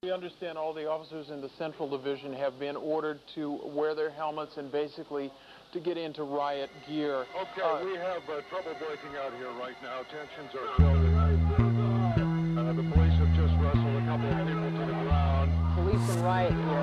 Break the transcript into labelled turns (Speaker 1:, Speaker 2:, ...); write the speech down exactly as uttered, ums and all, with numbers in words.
Speaker 1: We understand all the officers in the Central Division have been ordered to wear their helmets and basically to get into riot gear.
Speaker 2: Okay,
Speaker 1: uh,
Speaker 2: we have uh, trouble breaking out here right now. Tensions are building. Uh, the police have just wrestled a couple of people to the ground.
Speaker 3: Police and riot gear